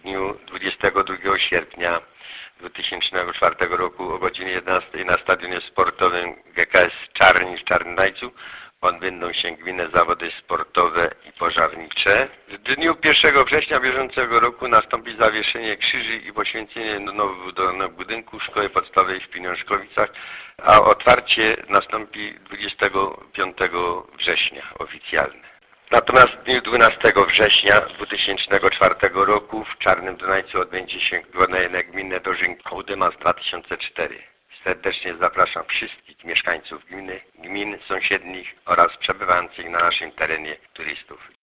dniu 22 sierpnia 2004 roku o godzinie 11 na stadionie sportowym GKS Czarni w Czarnym Najcu odbędą się gminne zawody sportowe i pożarnicze. W dniu 1 września bieżącego roku nastąpi zawieszenie krzyży i poświęcenie nowo wybudowanego budynku Szkoły Podstawowej w Pieniążkowicach, a otwarcie nastąpi 25 września oficjalne. Natomiast w dniu 12 września 2004 roku w Czarnym Dunajcu odbędzie się kolejne gminne dożynki Hołdymas 2004. Serdecznie zapraszam wszystkich mieszkańców gminy, gmin sąsiednich oraz przebywających na naszym terenie turystów.